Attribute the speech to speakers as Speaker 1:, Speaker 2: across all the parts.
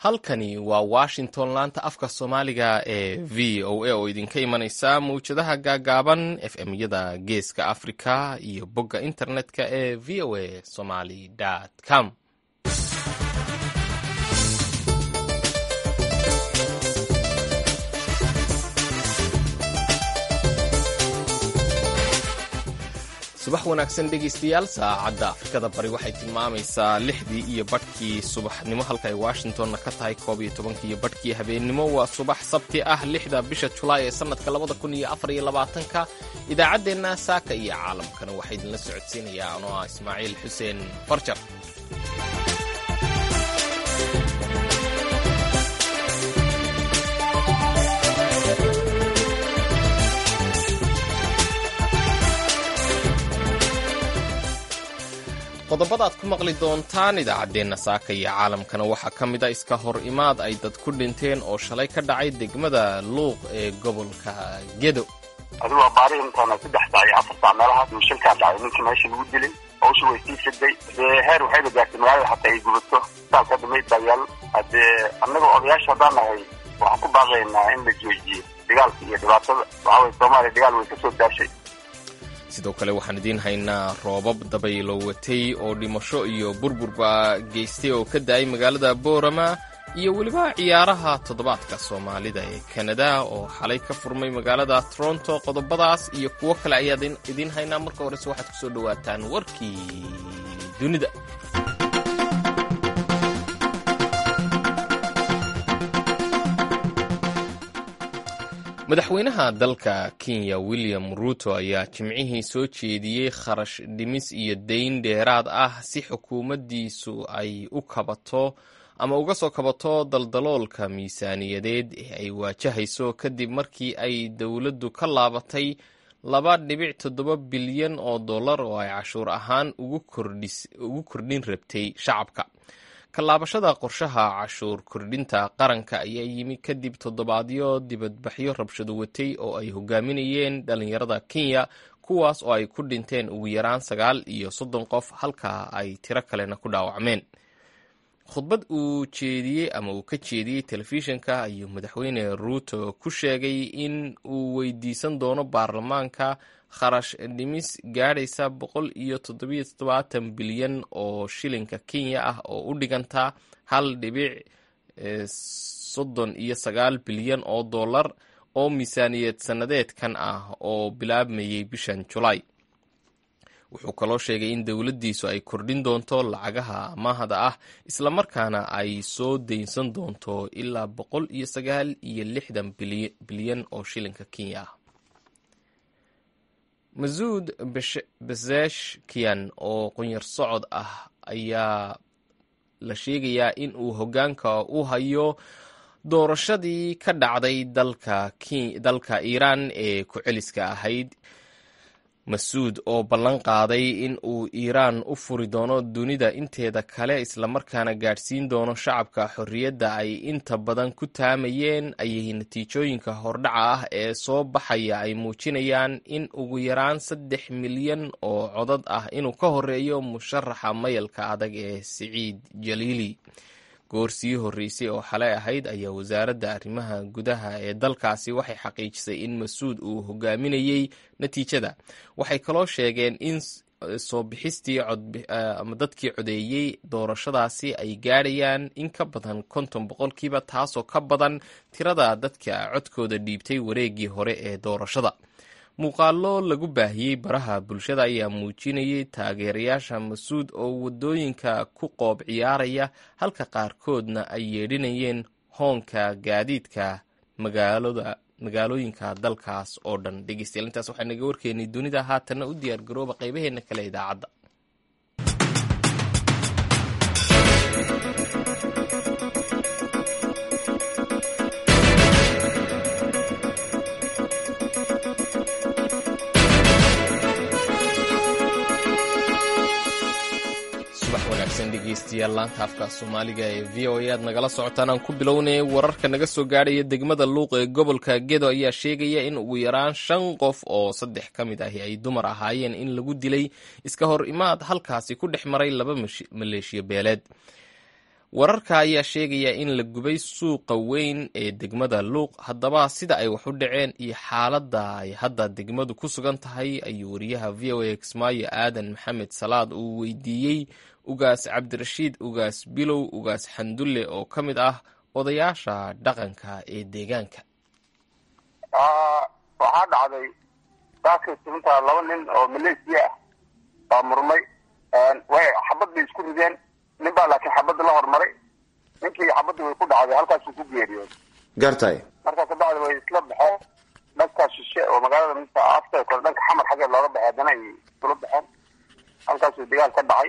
Speaker 1: halkani waa washington laanta afka soomaaliga ee v o a oo idinka imanaysa mawjadaha gaagaaban fm-yada geeska africa iyo bogga internetka ee v o a somali com. subax wanaagsan dhegaystayaal, saacadda afrikada bari waxay tilmaamaysaa 6dii iyo badhkii subaxnimo halka ay washingtonna ka tahay 11 iyo badhkii habeennimo. waa subax sabti ah 6da bisha julaay ee sannadka 2024. idaacaddeenna saaka iyo caalamkana waxaa idinla socodsiinayaa anoo ah ismaaciil xuseen farjar. qodobada aad ku maqli doontaan idaacaddeenna saaka iyo caalamkana waxaa ka mid a iska hor imaad ay dad ku dhinteen oo shalay ka dhacay degmada luuq ee gobolka gedo.
Speaker 2: adigu waa baari intaana 3 saac iyo 4 saac meelahaas mushilkaa dhacay. ninkii meesha lagu dilay hawsha way sii fiday heer waxayba gaartay magaalada xataa ay gubato saas ka dhimay dayaal. haddee annagoo odayaasha haddaan nahay waxaan ku baaqaynaa in la joojiyo dagaalka iyo dhibaatada. waxaa waye soomaaliya dagaal way ka soo daashay.
Speaker 1: sidoo kale waxaan idiin haynaa roobab dabaylo watay oo dhimasho iyo burburba geystay oo ka da'ay magaalada boorama, iyo weliba ciyaaraha toddobaadka soomaalida ee kanada oo xalay ka furmay magaalada toronto. qodobadaas iyo kuwo kale ayaad idiin haynaa. marka horese waxaad ku soo dhowaataan warkii dunida. madaxweynaha dalka kenya William Ruto ayaa jimcihii soo jeediyey kharash dhimis iyo dayn dheeraad ah si xukuumaddiisu ay u kabato ama uga soo kabato daldaloolka miisaaniyadeed ee ay waajahayso kadib markii ay dowladdu ka laabatay 2.7 bilyan oo dollar oo ay cashuur ahaan ugu kordhin rabtay shacabka. kalaabashada qorshaha cashuur kordhinta qaranka ayaa yimi kadib toddobaadyo dibadbaxyo rabshado watay oo ay hogaaminayeen dhalinyarada Kenya, kuwaas oo ay ku dhinteen ugu yaraan 39 qof halka ay tiro kalena ku dhaawacmeen. khudbad uu ka jeediyey telefishinka ayuu madaxweyne Ruto ku sheegay in uu weydiisan doono baarlamaanka kharash dhimis gaadhaysa 177 bilyan oo shilinka Kenya ah oo u dhiganta 1.39 bilyan oo dollar oo miisaaniyad sannadeedkan ah oo bilaabmayay bishan Julaay. wuxuu kaloo sheegay in dowladdiisu ay kordhin doonto lacagaha amaahda ah islamarkaana ay soo daynsan doonto ilaa 169 bilyan oo shilinka Kenya ah. Masoud Pezeshkian oo qunyar socod ah ayaa la sheegayaa in uu hoggaanka u hayo doorashadii ka dhacday dalka Iiraan ee ku celiska ahayd. Masoud oo ballan qaaday in uu Iiraan u furi doono dunida inteeda kale islamarkaana gaadhsiin doono shacabka xorriyadda ay inta badan ku taamayeen, ayay natiijooyinka hordhaca ah ee soo baxaya ay muujinayaan in ugu yaraan 3 milyan oo codad ah inuu ka horeeyo musharaxa mayalka adag ee Siciid Jaliili. goor sii horreysay oo xalay ahayd ayaa wasaaradda arrimaha gudaha ee dalkaasi waxay xaqiijisay in Masoud uu hogaaminayay natiijada. waxay kaloo sheegeen in soo bixistii ama dadkii codeeyey doorashadaasi ay gaadhayaan in ka badan 50%, taasoo ka badan tirada dadka codkooda dhiibtay wareeggii hore ee doorashada. muuqaallo lagu baahiyey baraha bulshada ayaa muujinayay taageerayaasha Masoud oo waddooyinka ku qoob ciyaaraya halka qaarkoodna ay yeedhinayeen hoonka gaadiidka magaalooyinka dalkaas oo dhan. dhegeystayaal, intaas waxaa naga warkeennay dunida. haatanna u diyaar garooba qaybaheenna kale idaacadda. dhegeystayaal, laanta afka soomaaliga ee v o a aad nagala socotaan. aan ku bilownay wararka naga soo gaadhaya degmada luuq ee gobolka gedo ayaa sheegaya in ugu yaraan 5 qof oo 3 ka mid ahi ay dumar ahaayeen in lagu dilay iska hor imaad halkaasi ku dhex maray 2 maleeshiya beeleed. wararka ayaa sheegaya in la gubay suuqa weyn ee degmada luuq. haddaba sida ay wax u dhaceen iyo xaaladda ay hadda degmadu ku sugan tahay ayuu wariyaha v o a kismaayo aadan maxamed salaad uu weydiiyey ugaas cabdirashiid ugaas bilow ugaas xandulle oo ka mid ah odayaasha dhaqanka ee deegaanka.
Speaker 2: waxaa dhacday saakay intaa 2 nin oo Malaysia baa murmay way xabad bay isku rideen nin baa laakiin xabadda la hormaray ninkii xabadda way ku dhacday halkaas uu ku geeriyay
Speaker 3: gartay
Speaker 2: marka ka bacdi way isla baxeen dhanka shishe oo magaalada midka afta kale dhanka xamar xagee looga baxay haddana ay isla baxeen halkaas uu dagaal ka dhacay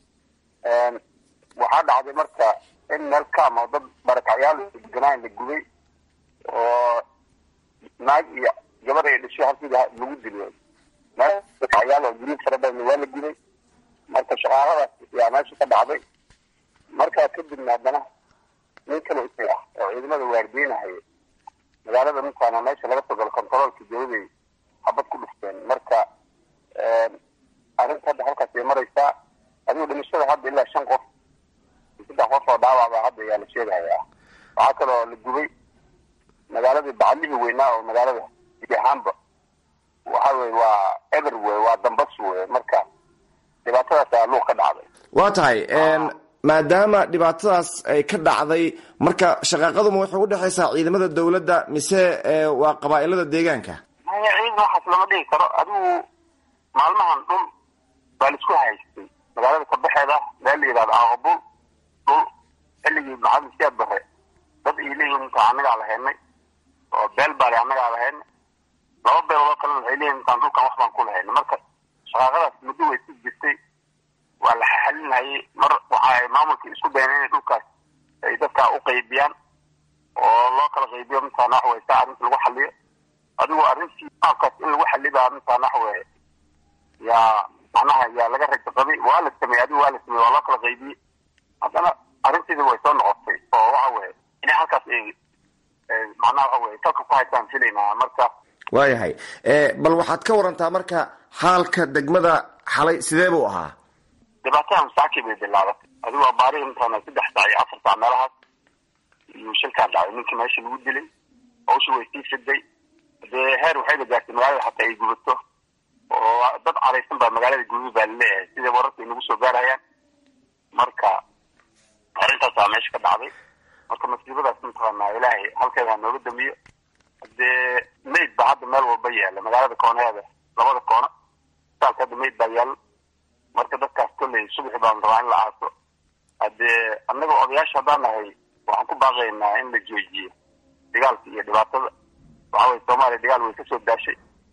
Speaker 2: waxaa dhacday marka in meel kaama dad barakacyaal deganaan la gubay oo naag iyo gabar ay dhashay halkii lagu dilay barakacyaal oo guri fara badan waa la gubay marka shaqaaladaas yaa meesha ka dhacday marka kadibna haddana nin kale oo ciidamada waardiinahay magaalada ninkaana meesha laga soo galo kontaroolka dowladda xabad ku dhufteen marka arrinta hadda halkaas ay maraysaa adigu dhimashada hadda ilaa 5 qof 3 qof oo dhaawac ah hadda yaa la sheegayaa waxaa kaloo la gubay magaalada bacalihii weynaa oo magaalada Biyahanba waxa weeye waa everywhere waa dambas weeye marka dhibaatadaas loo ka dhacday
Speaker 3: waa tahay maadaama dhibaatadaas ay ka dhacday marka shaqaaqadu ma waxay u dhaxaysaa ciidamada dawladda mise waa qabaa'ilada deegaanka
Speaker 2: ciidan waxaas lama dhigi karo adigu maalmahan dhul baa isku haystay magaalada ka baxeeda meel yiraahdo aqbul dhul xilligii macalin siyaad bare dad ay leeyihiin inta anaga lahaynay oo beel baa anaga lahaynay 2 beelood kale waxay leeyihiin intaan dhulkan wax baan ku lahaynay marka shaqaaqadaas muddo way sii jirtay waa la xalinayay mar waxay maamulka isku dayeen inay dhulkaas ay dadka u qaybiyaan oo loo kala qaybiyo inta naxway arrinta lagu xaliyo adigu arrintii qaabkaas in lagu xaliyo inta naxway yaa macnaha yaa laga rajabay waa la sameeyay adigu waa la sameeyay waa loo kala qaybiyay haddana arrintii way soo noqotay oo waxa weeye in halkaas ay macnaha waxa weeye talka ku haysan filaynaa marka
Speaker 3: waayahay bal waxaad ka warantaa marka xaalka degmada xalay sidee buu ahaa
Speaker 2: dhibaatadan saakii bay bilaabatay adigu waa baari intaana 3 saac iyo 4 saac meelahaas iyo shilkaan dhacay ninkii meesha lagu dilay hawshu way sii fiday dee heer waxay gaartay magaalada xataa ay gubato oo dad caraysan baa magaalada gubi baa leeyahay sida wararka inagu soo gaarayaan marka arrintaas meesha ka dhacday marka masiibadaas intaana ilaahay halkeeda nooga dambiyo dee meyd baa hadda meel walba yaala magaalada koonaheeda 2 koona saalka hadda meyd baa yaala marka dadkaas kulay subaxii baan rabaa in la aaso haddee annaga odayaasha haddaan nahay waxaan ku baaqaynaa in la joojiyo dagaalka iyo dhibaatada waxa weeye Soomaaliya dagaal way ka soo daashay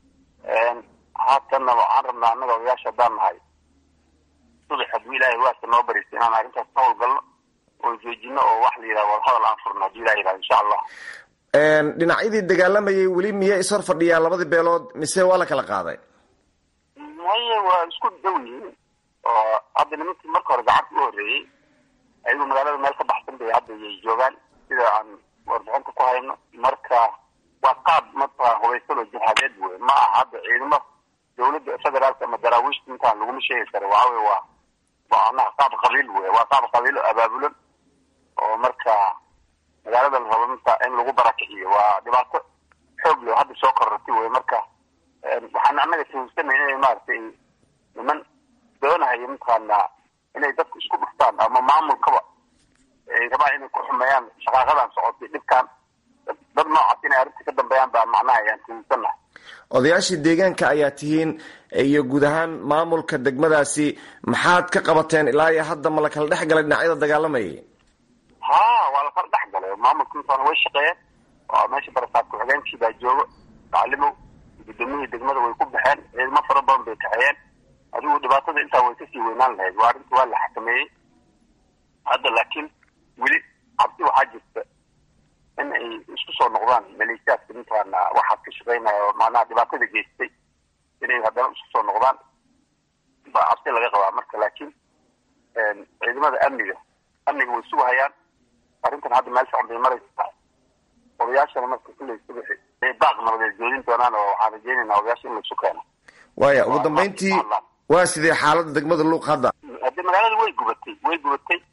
Speaker 2: haatana waxaan rabnaa annaga odayaasha haddaan nahay subax haddii ilaahay waasa noo bariisay inaan arrintaas ka howlgalno oo joojino oo wax la yidhaha wadahadal aan furno haddii ilaahay yidhaha insha allah
Speaker 3: dhinacyadii dagaalamayay weli miyay ishor fadhiyaan labadii beelood mise waa la kala qaaday
Speaker 2: maya waa isku dhow yihiin oo hadda nimankii marka hore gacanta u horreeyey ayagu magaalada meel ka baxsan bay hadda ay joogaan sida aan warbixinta ku hayno marka waa qaab marka hubaysan oo jihaadeed wey ma aha hadda ciidamo dowladda federaalka ama daraawiishta intaan laguma sheegi karo waxa weye waa anaha qaab qabiil wey waa qaab qabiil abaabulan oo marka magaalada la rabo inta in lagu barakiciyo waa dhibaato xoog leh hadda soo korortay wey marka waxaan annaga tuhunsanay inay maaragtay niman doonahayo intaana inay dadku isku dhuftaan ama maamulkaba ay rabaan inay ku xumeeyaan shaqaaqadan socotay dhibkaan dad noocaas inay arrinta ka dambeeyaan baa macnaha ayaan tuhunsannahay
Speaker 3: odayaashii deegaanka ayaa tihiin iyo guud ahaan maamulka degmadaasi maxaad ka qabateen ilaa iyo hadda ma la kala dhex galay dhinacyada dagaalamayay
Speaker 2: waa la kala dhex galay maamulka intaana way shaqeeyeen oo meesha barasaab ku-xigeenkii baa joogo macalimow gudoomiyihii degmada way ku baxeen ciidamo fara badan bay kaxeeyeen adigu dhibaatada intaa way kasii weynaan lahayd waa arrinta waa la xakameeyey hadda laakiin weli cabsi waxaa jirta in ay isku soo noqdaan maleeshiyaadka intaana waxaad ka shaqeynaya oo macnaha dhibaatada geystay inay haddana isku soo noqdaan baa cabsi laga qabaa marka laakiin ciidamada amniga way sugahayaan arrintan hadda meel fiican bay maraysaa odayaashana marka kulley subaxi ay baaq nabadeed joodin doonaan oo waxaan rajeynaynaa odayaasha in laisu keeno
Speaker 3: waaya ugu dambeyntii waa sidee xaaladda degmada luuq hadda
Speaker 2: haddii magaalada way gubatay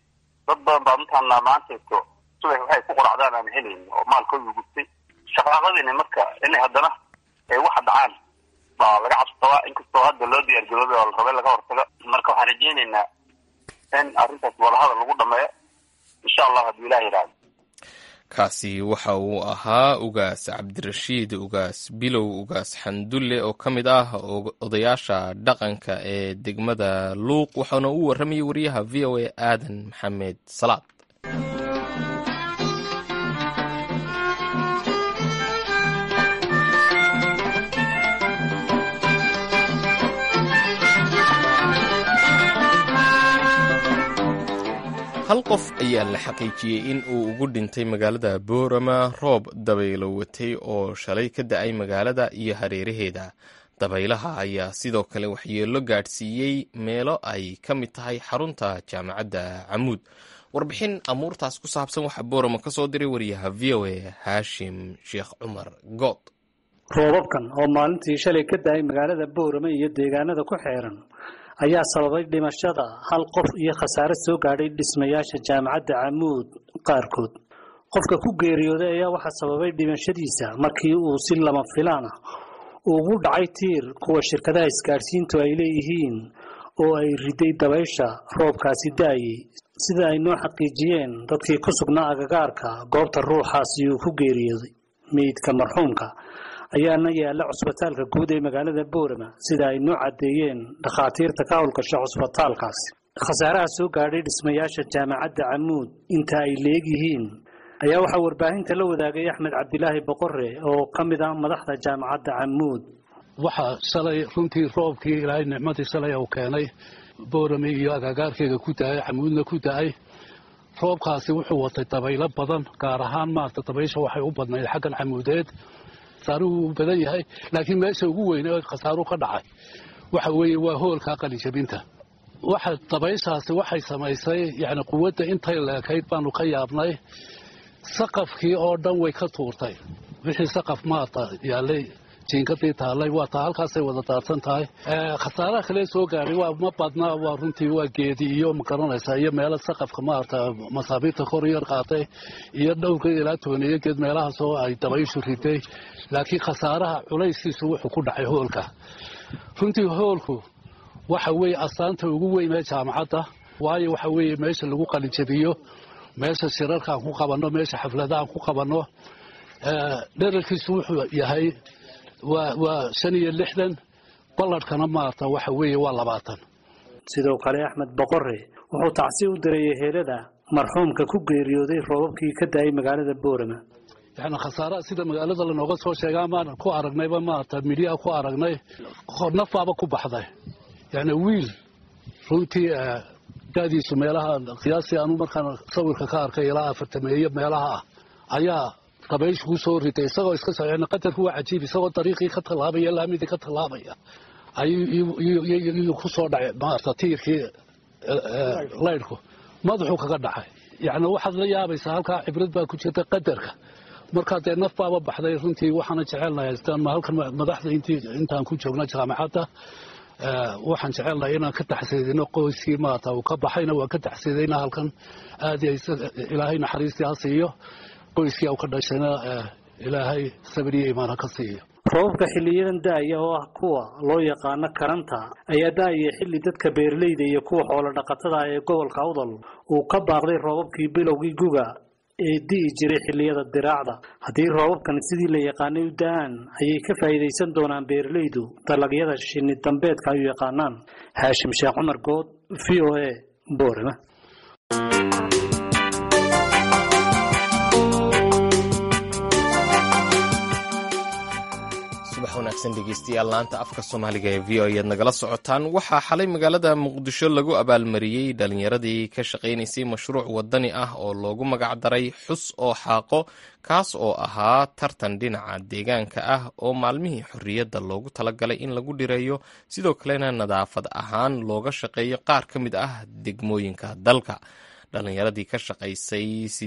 Speaker 2: dad badan baa intaana maanteeto subax waxay ku qoracdaan aan helayn oo maalkooda gubtay shaqaaqadiina marka inay haddana ay waxa dhacaan baa laga cabsadaa inkastoo hadda loo diyaargarooday oo la rabay laga hortago marka waxaan rajaynaynaa in arrintaas wadahadal lagu dhameeyo insha allah haddii ilaah yidhaahdo.
Speaker 1: kaasi waxa uu ahaa ugaas cabdirashiid ugaas bilow ugaas xandulle oo ka mid ah odayaasha dhaqanka ee degmada luuq waxaana uu warramayay wariyaha v o a aadan maxamed salaad. hal qof ayaa la xaqiijiyey in uu ugu dhintay magaalada boorama roob dabaylo watay oo shalay ka da-ay magaalada iyo hareeraheeda. dabaylaha ayaa sidoo kale waxyeello gaadhsiiyey meelo ay ka mid tahay xarunta jaamacadda camuud. warbixin amuurtaas ku saabsan waxaa boorama ka soo diray wariyaha v o a haashim sheekh cumar good.
Speaker 4: roobabkan oo maalintii shalay ka da-ay magaalada boorama iyo deegaanada ku xeeran ayaa sababay dhimashada hal qof iyo khasaare soo gaadhay dhismayaasha jaamacadda camuud qaarkood. qofka ku geeriyooday ayaa waxaa sababay dhimashadiisa markii uu si lama filaan ah ugu dhacay tiir kuwa shirkadaha isgaadhsiintu ay leeyihiin oo ay riday dabaysha roobkaasi da-ayay sida ay noo xaqiijiyeen dadkii ku sugnaa agagaarka goobta ruuxaasi uu ku geeriyooday. meydka marxuumka ayaana yaala cusbitaalka guud ee magaalada boorama sida ay noo cadeeyeen dhakhaatiirta ka howlgasha cusbitaalkaasi. khasaaraha soo gaadhay dhismayaasha jaamacadda camuud inta ay leegyihiin ayaa waxaa warbaahinta la wadaagay axmed cabdilaahi boqore oo ka mid ah madaxda jaamacadda camuud.
Speaker 5: waxaa shalay runtii roobkii ilaahay nicmadii shalay uu keenay boorame iyo agagaarkeega ku da-ay camuudna ku da-ay. roobkaasi wuxuu watay dabaylo badan gaar ahaan maarta dabaysha waxay u badnayd xaggan camuudeed khasaaruhu u badan yahay laakiin meesha ugu weyn ee khasaaruhu ka dhacay waxa weeye waa hoolka qalijabinta. waxa dabayshaasi waxay samaysay yacni quwadda intay leekayd baanu ka yaabnay. saqafkii oo dhan way ka tuurtay wixii saqaf maarta yaalay jiinkadii taallay waa taa halkaasay wada daadsan tahay. khasaaraha kale soo gaadhay waa ma badnaa waa runtii waa geedi iyo ma garanaysaa iyo meelo saqafka maarta masaabiirta kor yar qaatay iyo dhowrka ilaa tooneeyo geed meelahaas oo ay dabayshu riday laakiin khasaaraha culayskiisu wuxuu ku dhacay hoolka. runtii hoolku waxa weeye astaanta ugu weyn ee jaamacadda waayo waxa weeye meesha lagu qalinjabiyo meesha shirarkaan ku qabanno meesha xafladahaan ku qabanno. dherarkiisu wuxuu yahay waa 65 balladhkana maarta waxa weeye waa 20.
Speaker 4: sidoo kale axmed boqore wuxuu tacsi u diray ehelada marxuumka ku geeriyooday roobabkii ka da-ay magaalada boorama.
Speaker 5: yani khasaaraha sida magaalada lanooga soo sheegaa maan ku aragnayba maarta midiyaa ku aragnay nafaaba ku baxday. yani wiil runtii daadiisu meelaha qiyaasii aanu markaan sawirka ka arkay ilaa 40 meelaha ah ayaa dabayshu ku soo ritay isagoo iska socon qadarku waa cajiib isagoo dariiqii ka talaabaya laamidii ka talaabaya ayuu ku soo dhacay maarta tiirkii laydhku madaxu kaga dhacay. yani waxaad la yaabaysaa halkaa cibrad baa ku jirta qadarka markaa dee naf baaba baxday. runtii waxaana jecelnahay halkan madaxda intaan ku joogna jaamacadda waxaan jecelnahay inaan ka taxsiidino qoyskii maarta uu ka baxayna waan ka taxsiidayna halkan aad ilaahay naxariistii ha siiyo qoyskii uu ka dhashayna ilaahay sabir iyo iimaan ka siiyo.
Speaker 4: roobabka xilliyadan da-aya oo ah kuwa loo yaqaano karanta ayaa da-aya xilli dadka beeraleyda iyo kuwa xoolo dhaqatada ee gobolka awdal uu ka baaqday roobabkii bilowgii guga ee di'i jiray xilliyada diraacda. haddii roobabkan sidii la yaqaanay u da-aan ayay ka faa'iidaysan doonaan beeraleydu dalagyada shinni dambeedka ay u yaqaanaan. haashim sheekh cumar good v o a boorama.
Speaker 1: wanaagsan dhegeystayaal laanta afka soomaaliga ee v o ayaad nagala socotaan. waxaa xalay magaalada muqdisho lagu abaalmariyey dhalinyaradii ka shaqaynaysay mashruuc wadani ah oo loogu magac daray xus oo xaaqo kaas oo ahaa tartan dhinaca deegaanka ah oo maalmihii xorriyadda loogu talagalay in lagu dhireeyo sidoo kalena nadaafad ahaan looga shaqeeyo qaar ka mid ah degmooyinka dalka. dhallinyaradii ka shaqaysay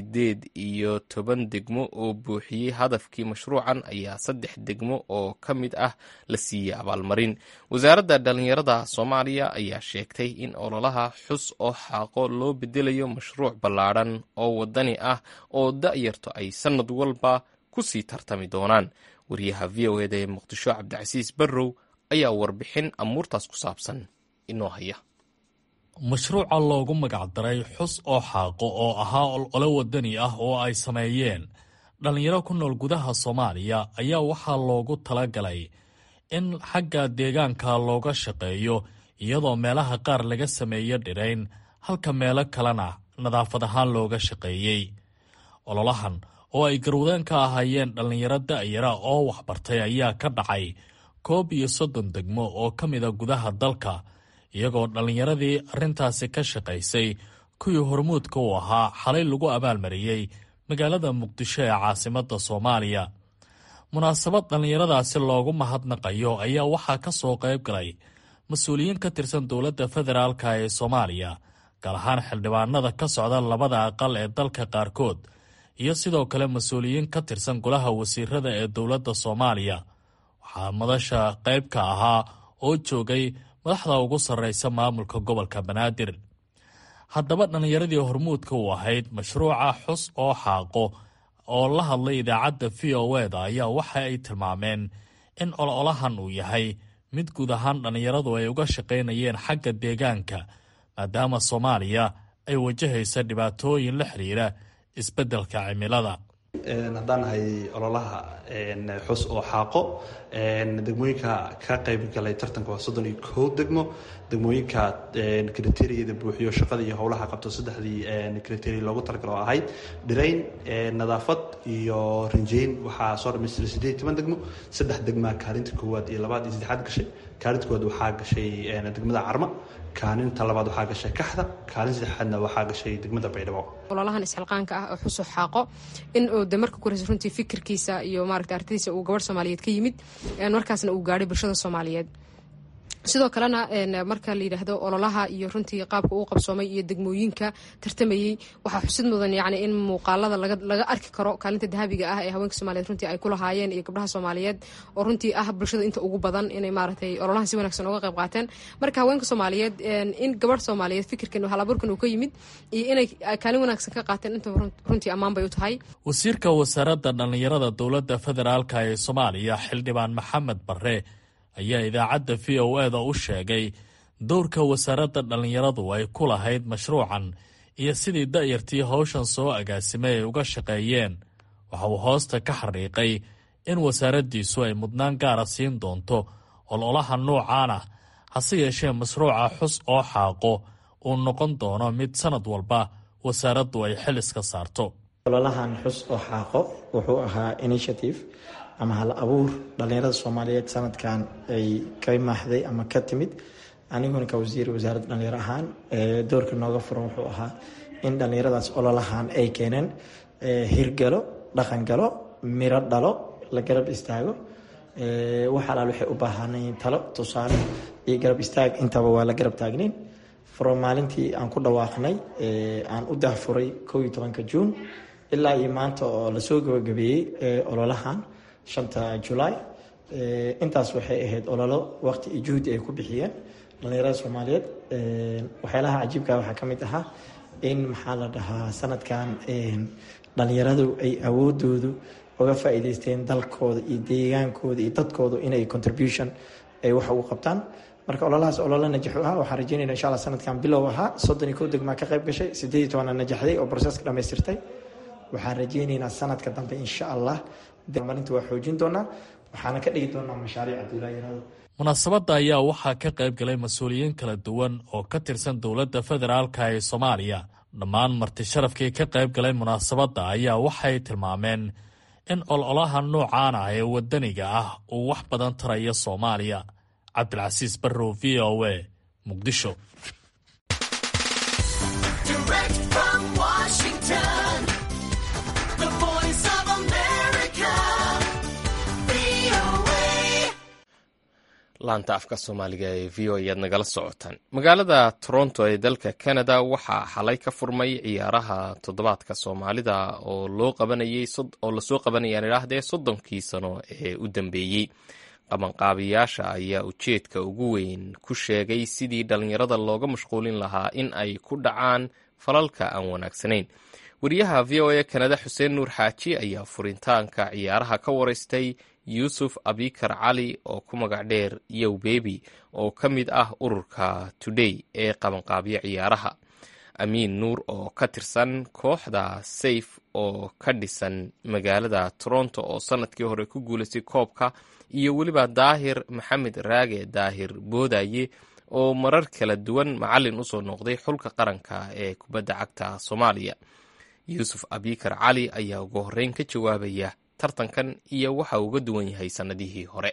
Speaker 1: 18 degmo oo buuxiyey hadafkii mashruucan ayaa 3 degmo oo ka mid ah la siiyey abaalmarin. wasaaradda dhallinyarada Soomaaliya ayaa sheegtay in ololaha xus oo xaaqo loo bedelayo mashruuc ballaadhan oo wadani ah oo da'yarto ay sanad walba ku sii tartami doonaan. wariyaha VOA ee Muqdisho Cabdicasiis Barrow ayaa warbixin amuurtaas ku saabsan inoo haya.
Speaker 6: mashruuca loogu magac daray xus oo xaaqo oo ahaa olole wadani ah oo ay sameeyeen dhallinyaro ku nool gudaha Soomaaliya ayaa waxaa loogu talagalay in xagga deegaanka looga shaqeeyo iyadoo meelaha qaar laga sameeyo dhirayn halka meelo kalena nadaafad ahaan looga shaqeeyey. ololahan oo ay garwadeen ka ahaayeen dhallinyaro da'yara oo waxbartay ayaa ka dhacay 31 degmo oo ka mida gudaha dalka iyagoo dhallinyaradii arrintaasi ka shaqaysay kuwii hormuudka u ahaa xalay lagu abaalmariyey magaalada Muqdisho ee caasimadda Soomaaliya. munaasabad dhallinyaradaasi loogu mahadnaqayo ayaa waxaa ka soo qayb galay mas-uuliyiin ka tirsan dowladda federaalka ee Soomaaliya, gaar ahaan xildhibaanada ka socda labada aqal ee dalka qaarkood, iyo sidoo kale mas-uuliyiin ka tirsan golaha wasiirada ee dowladda Soomaaliya. waxaa madasha qayb ka ahaa oo joogay madaxda ugu sarreysa maamulka gobolka Banaadir. haddaba dhallinyaradii hormuudka u ahayd mashruuca xus oo xaaqo oo la hadlay idaacadda VOA-da ayaa waxa ay tilmaameen in ololahan uu yahay mid guud ahaan dhallinyaradu ay uga shaqaynayeen xagga deegaanka maadaama Soomaaliya ay wajahaysa dhibaatooyin la xiriira isbeddelka cimilada.
Speaker 7: haddaan nahay ololaha xus oo xaaqo degmooyinka ka qayb galay tartanka waa 31 degmo. degmooyinka kriteeriyada buuxiyo shaqada iyo howlaha qabto 3 kriteeriya loogu talagalo oo ahayd dhirayn, nadaafad iyo rinjeyn. waxaa soo dhammaystiray 18 degmo. 3 degmaa kaalinta koowaad iyo labaad iyo saddexaad gashay. kaalinta koowaad waxaa gashay degmada Carma, kaalinta labaad waxaa gashay Kaxda, kaalinta saddexaadna waxaa gashay degmada Baydhabo.
Speaker 8: ololahan isxilqaanka ah oo xus oo xaaqo in uu marka ku rasa runtii fikirkiisa iyo maaragtay artidiisa uu gabadh Soomaaliyeed ka yimid markaasna uu gaaray bulshada Soomaaliyeed. sidoo kalena marka la yiraahdo ololaha iyo runtii qaabka uu qabsoomay iyo degmooyinka tartamayay waxaa xusid mudan yacni in muuqaalada laga arki karo kaalinta dahabiga ah ee haweenka Soomaaliyeed runtii ay ku lahaayeen iyo gabdhaha Soomaaliyeed oo runtii ah bulshada inta ugu badan inay maaragtay ololahan si wanaagsan uga qayb qaateen. marka haweenka Soomaaliyeed in gabadh Soomaaliyeed fikirkan hal abuurkan uu ka yimid iyo inay kaalin wanaagsan ka qaateen inta runtii ammaan bay u tahay.
Speaker 6: wasiirka wasaaradda dhallinyarada dowladda federaalka ee Soomaaliya xildhibaan Maxamed Barre ayaa idaacadda VOA-da u sheegay dowrka wasaaradda dhallinyaradu ay ku lahayd mashruucan iyo sidii da'yartii hawshan soo agaasimay ay uga shaqeeyeen. waxa uu hoosta ka xariiqay in wasaaraddiisu ay mudnaan gaara siin doonto ololaha noocaan ah, hase yeeshee mashruuca xus oo xaaqo uu noqon doono mid sanad walba wasaaraddu ay xil iska saarto.
Speaker 9: ololahan xus oo xaaqo wuxuu ahaa initiative ama hal abuur dhallinyarada Soomaaliyeed sanadkan ay ka maaxday ama ka timid. aniguna ka wasiir wasaaradda dhallinyaro ahaan doorka nooga furan wuxuu ahaa in dhallinyaradaas ololahan ay keeneen hirgalo, dhaqan galo, miro dhalo, la garab istaago. wax alaal waxay u baahanayeen talo, tusaale iyo garab istaag intaba waa la garab taagnayn. from maalintii aan ku dhawaaqnay aan u daahfuray 11 Juun ilaa iyo maanta oo la soo gabagabeeyey ololahan 5 July. intaas waxay ahayd ololo waqti iyo juhdi ay ku bixiyeen dhallinyarada Soomaaliyeed. waxyaalaha cajiibka waxaa ka mid ahaa in maxaa la dhahaa sanadkan dhallinyaradu ay awoodoodu uga faa'iidaysteen dalkooda iyo deegaankooda iyo dadkooda inay contribution ay wax ugu qabtaan. marka ololahaas ololo najax ah. waxaan rajeynayna insha Allah sanadkan bilow ahaa 31 degmaa ka qayb gashay, 18 najaxday oo processka dhamaystirtay. waxaan rajeynaynaa sanadka dambe insha Allah degmarinta waa xoojin doonaa, waxaana ka dhigi doonaa mashaariic dowladeed.
Speaker 6: munaasabadda ayaa waxaa ka qayb galay mas-uuliyiin kala duwan oo ka tirsan dowladda federaalka ee Soomaaliya. dhammaan marti sharafkii ka qayb galay munaasabadda ayaa waxay tilmaameen in ololaha noocaan ah ee wadaniga ah uu wax badan tarayo Soomaaliya. Cabdilcasiis Barrow, VOA, Muqdisho.
Speaker 1: laanta afka soomaaliga ee v o ayaad nagala socotaan. magaalada toronto ee dalka canada waxaa xalay ka furmay ciyaaraha toddobaadka soomaalida oo lasoo qabanayaan idhaahdee 30 sano ee u dambeeyey. qabanqaabiyaasha ayaa ujeedka ugu weyn ku sheegay sidii dhalinyarada looga mashquulin lahaa in ay ku dhacaan falalka aan wanaagsanayn. wariyaha v o a canada xuseen nuur xaaji ayaa furitaanka ciyaaraha ka waraystay yuusuf abikar cali oo ku magac dheer yow bebi oo ka mid ah ururka today ee qabanqaabiya ciyaaraha, amiin nuur oo ka tirsan kooxda sayf oo ka dhisan magaalada toronto oo sanadkii hore ku guulaystay koobka, iyo weliba daahir maxamed raage daahir boodaye oo marar kala duwan macalin usoo noqday xulka qaranka ee kubadda cagta soomaaliya. yuusuf abikar cali ayaa ugu horreyn ka jawaabaya tartankan iyo waxa uga duwan yahay sanadihii hore.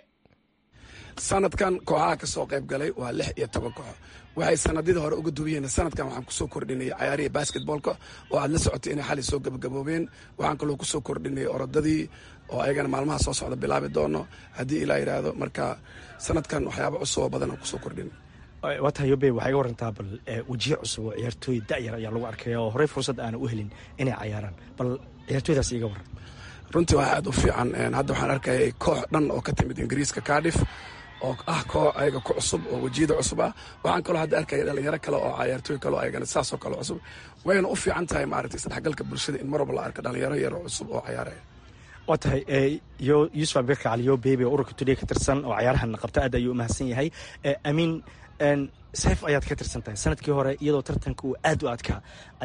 Speaker 10: sanadkan kooxaha ka soo qayb galay waa 16 koox. waxay sanadidii hore uga duwayeen. sanadkan waxaan kusoo kordhinay ciyaarihii basketballka oo aad la socotay inay xali soo gabagaboobeen. waxaan kaloo kusoo kordhinay orodadii oo ayagana maalmaha soo socda bilaabi doono haddii ilaa yidhaahdo. marka sanadkan waxyaaba cusub oo badan aan kusoo kordhinay.
Speaker 11: waatahay yobe waxay ga warantaa bal wajiye cusub oo ciyaartooy da'yar ayaa lagu arkaya oo horey fursad aana u helin inay cayaaraan, bal ciyaartooydaas iga waran.
Speaker 10: runtii waa aad u fiican. hadda waxaan arkayay koox dhan oo ka timid ingiriiska Cardiff oo ah koox ayaga ku cusub oo wajiyada cusub ah. waxaan kaloo hadda arkaya dhalinyaro kale oo ciyaartooy kale oo ayagana saasoo kale cusub. wayna u fiican tahay maaragtay isdhexgalka bulshada in mar walba la arko dhalinyaro yar oo cusub oo ciyaaraya.
Speaker 11: waa tahay yuusuf abikar cali yo bebi oo ururka today ka tirsan oo ciyaarahan qabta aad ayuu u mahadsan yahay. amiin sayf ayaad ka tirsan tahay. sanadkii hore iyadoo tartanka uu aad u adkaa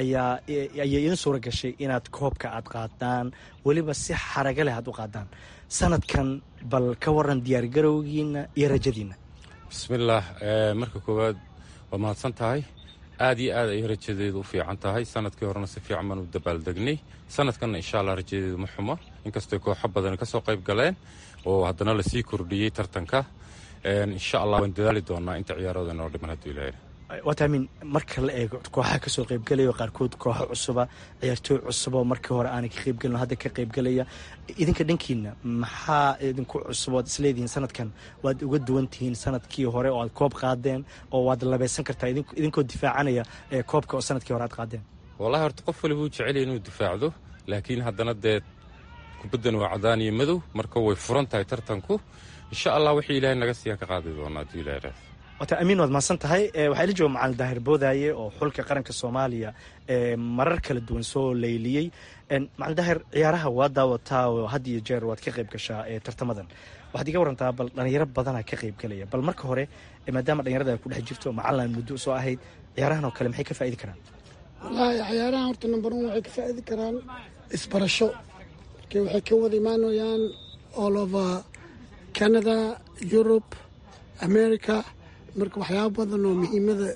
Speaker 11: ayay idin suura gashay inaad koobka aad qaadaan, weliba si xaraga leh aad u qaadaan. sanadkan bal ka waran diyaargarowgiina iyo rajadiina.
Speaker 12: bismillaah, marka koowaad waa mahadsan tahay. aad iyo aad ay rajadeedu u fiican tahay. sanadkii horena si fiican baan u dabaaldegnay. sanadkanna insha allah rajadeedu ma xumo, inkastoo kooxo badan ka soo qayb galeen oo haddana lasii kordhiyey tartanka. insha allah waan dadaali doonaa inta ciyaarooda noo dhiman hadduu ilaahay.
Speaker 11: waataamin marka la eego kooxaha kasoo qaybgalaya qaarkood kooxo cusuba, ciyaartooy cusuboo markii hore aanay ka qaybgelin hadda ka qaybgalaya. idinka dhankiina maxaa idinku cusub oad isleedihiin sanadkan waad uga duwan tihiin sanadkii hore oo aad koob qaadeen oo waad labeysan kartaa idinkoo difaacanaya koobka oo sanadkii hore aad qaadeen?
Speaker 12: wallahi horta qof waliba uu jecel inuu difaacdo, laakiin haddana dee kubaddan waa cadaan iyo madow, marka way furan tahay tartanku. insha allah wixii ilaahay naga siiya ka qaadi doonaa hadduu ilaahay.
Speaker 11: wata amiin waad mahadsan tahay. waxaa ila jooga macalin daahir boodaye oo xulka qaranka soomaaliya marar kala duwan soo leyliyey. macalin daahir, ciyaaraha waa daawataa oo had iyo jeer waad ka qayb gashaa tartamadan. waxaad iga warantaa bal dhalinyaro badanaa ka qayb galaya. bal marka hore maadaama dhalinyarada ay ku dhex jirto macalin muddo soo ahayd, ciyaarahan oo kale maxay ka faa'idi karaan?
Speaker 13: wallaahi ciyaarahan horta number 1 waxay ka faa'idi karaan isbarasho. marka waxay ka wada imaanayaan all over Canada, Europe, America. marka waxyaaba badan oo muhiimada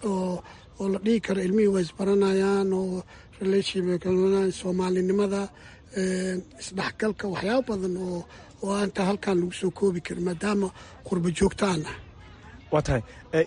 Speaker 13: oo la dhihi karo ilmihii waa isbaranayaan oo relationship soomaalinimada, isdhexgalka, waxyaaba badan oo aantaa halkaan lagu soo koobi karin maadaama qurba joogtaan ah.
Speaker 11: waa tahay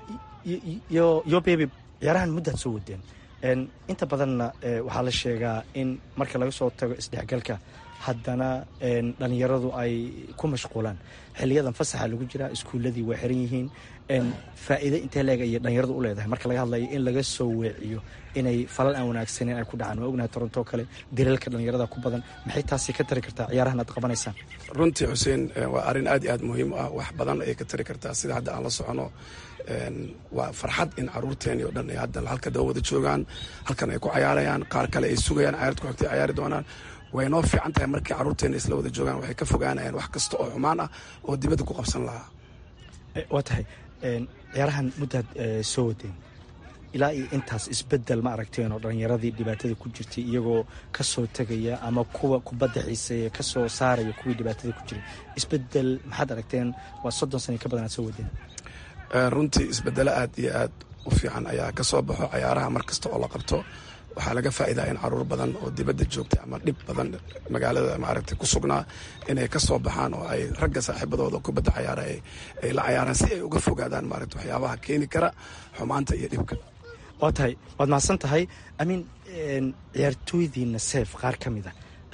Speaker 11: yo bebi, ciyaarahan muddaad soo wadeen. inta badanna waxaa la sheegaa in marka laga soo tago isdhexgalka haddana dhalinyaradu ay ku mashquulaan. xiliyadan fasaxa lagu jiraa, iskuuladii waa xiran yihiin. faa'iido intee leeg ayay dhalinyaradu u leedahay marka laga hadlayo in laga soo weeciyo inay falal aan wanaagsaneyn ay ku dhacaan? waa ognahay Toronto kale dilalka dhalinyarada ku badan. maxay taasi ka tari kartaa ciyaarahan aad qabanaysaan?
Speaker 10: runtii xuseen, waa arrin aad iyo aad muhiim u ah. wax badan ayay ka tari kartaa. sida hadda aan la socono, waa farxad in caruurteeni oo dhan ay hadda halka daba wada joogaan, halkan ay ku cayaarayaan. qaar kale ay sugayaan ciyaarta ku xigtay ciyaari doonaan. way noo fiican tahay markii caruurteena isla wada joogaan. waxay ka fogaanayaan wax kasta oo xumaan ah oo dibadda ku qabsan lahaa.
Speaker 11: waa tahay ciyaarahan muddaad soo wadeen, ilaa iyo intaas isbedel ma aragteen oo dhalinyaradii dhibaatada ku jirtay iyagoo ka soo tegaya ama kuwa kubadda xiiseeya ka soo saaraya kuwii dhibaatada ku jiray? isbedel maxaad aragteen? waa 30 sano ka badan aad soo wadeen.
Speaker 10: runtii isbedelo aad iyo aad u fiican ayaa ka soo baxo ciyaaraha mar kasta oo la qabto. waxaa laga faa'iidaa in caruur badan oo dibadda joogtay ama dhib badan magaalada maaragtay ku sugnaa inay ka soo baxaan oo ay ragga saaxiibadooda kubadda cayaara ay la cayaaraan si ay uga fogaadaan maaragtay waxyaabaha keeni kara xumaanta iyo dhibka.
Speaker 11: waa tahay waad mahadsan tahay amiin. ciyaartooydiina seef qaar ka mid a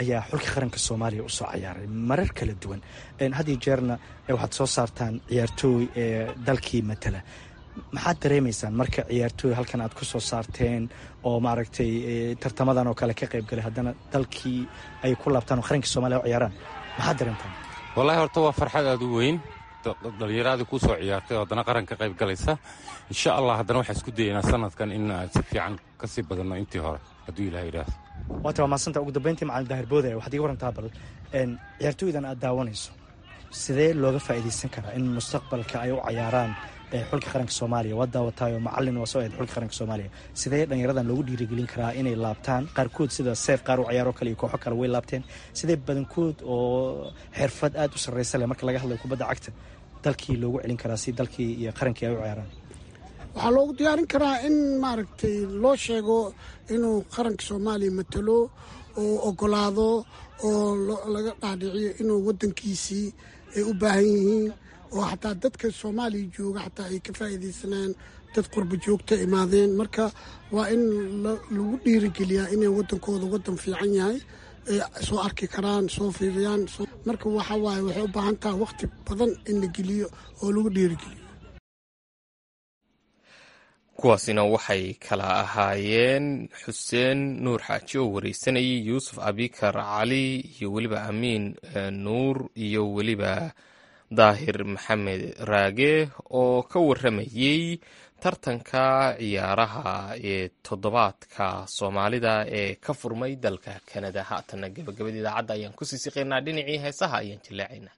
Speaker 11: ayaa xulka qaranka soomaaliya usoo cayaaray marar kala duwan had iyo jeerna waxaad soo saartaan ciyaartooy dalkii matala maxaad dareemaysaan marka ciyaartooy halkan aad ku soo saarteen oo maaragtay tartamadan oo kale ka qayb galay haddana dalkii ay ku laabtaan oo qaranka soomaaliya u ciyaaraan maxaad dareentaan
Speaker 12: wallahi horta waa farxad aad u weyn dhalinyaraadii ku soo ciyaartay oo haddana qaran ka qayb galaysa insha allah haddana waxaan isku dayaynaa sanadkan in aan si fiican ka sii badanno intii hore hadduu ilaah yidhaahdo
Speaker 11: waata waa mahadsanta ugu dambeyntii macalin daahir boodaya waxaad iga warantaa bal ciyaartooydan aad daawanayso sidee looga faa'iidaysan karaa in mustaqbalka ay u cayaaraan xulka qaranka soomaaliya waa daawataayo macalin waa soo ahayd xulka qaranka soomaaliya sidee dhalinyaradan loogu dhiirigelin karaa inay laabtaan qaarkood sida seef qaar u ciyaaro kale iyo kooxo kale way laabteen sidee badankood oo xirfad aad u sarraysa leh marka laga hadlayo kubadda cagta dalkii loogu celin karaa si dalkii iyo qarankii ay u ciyaaraan
Speaker 13: waxaa loogu diyaarin karaa in maaragtay loo sheego inuu qaranka soomaaliya matalo oo ogolaado oo laga dhaadhiciyo inuu waddankiisii ay u baahan yihiin oo xataa dadka soomaaliya jooga xataa ay ka faa'iidaysanaan dad qurba joogta imaadeen marka waa in lagu dhiirigeliyaa inay waddankooda waddan fiican yahay ay soo arki karaan soo fiiriyaan marka waxa waaye waxay u baahan tahay waqti badan in la geliyo oo lagu dhiirigeliyo
Speaker 1: kuwaasina waxay kala ahaayeen xuseen nuur xaaji oo wareysanayay yuusuf abikar cali iyo weliba amiin nuur iyo weliba daahir maxamed raage oo ka waramayey tartanka ciyaaraha ee toddobaadka soomaalida ee ka furmay dalka kanada haatana gabagabada idaacadda ayaan kusii siqaynaa dhinacii heesaha ayaan jilleecaynaa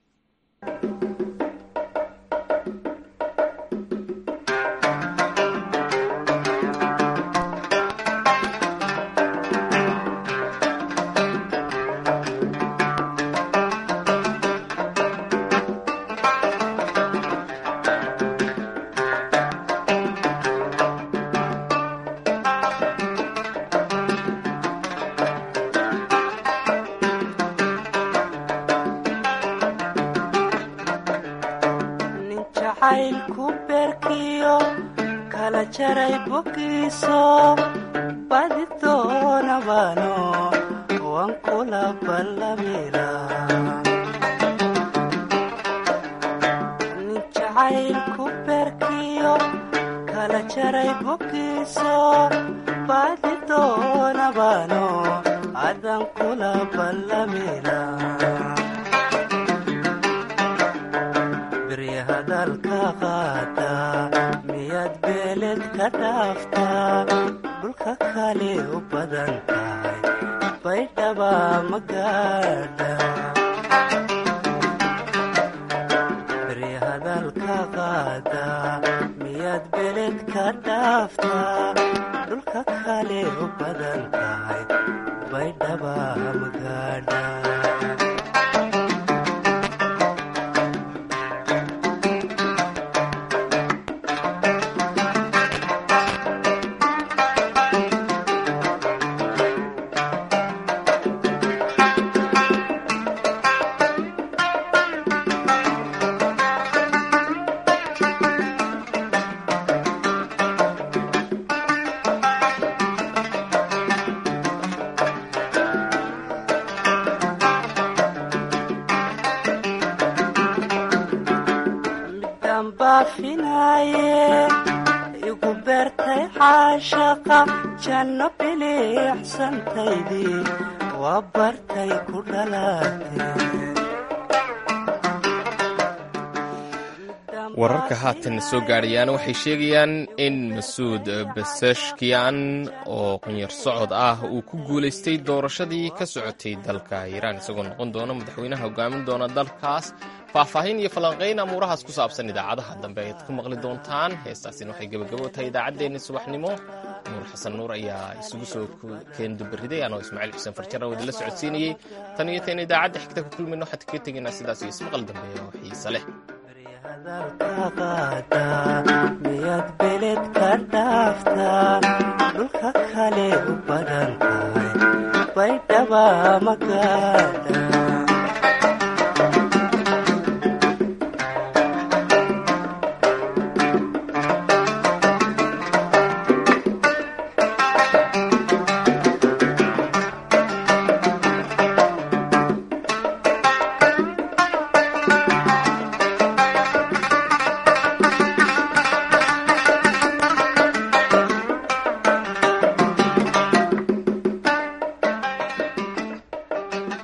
Speaker 14: igu beertay caashaqa janno biliicsantaydii waa bartay ku dhalaatay
Speaker 1: wararka haatan soo gaadhayaana waxay sheegayaan in masuud basashkiyan oo qunyar socod ah uu ku guulaystay doorashadii ka socotay dalka iiraan isagoo noqon doona madaxweynaha hogaamin doona dalkaas faahfaahin iyo falanqayn amuurahaas ku saabsan idaacadaha dambe ayaad ku maqli doontaan heestaasina waxay gebagabo tahay idaacaddeenni subaxnimo nuur xasan nuur ayaa isugu soo keendubariday anoo ismaaciil xuseen farjara wadila socodsiinayey tan iyo teen idaacadda xigta ku kulmayno waxaad kaga tegaynaa sidaas iyo ismaqal dambe oo xiise leh
Speaker 14: miyaad beled ka dhaaftaa dhulka kale u badan tahay baydhaba magaada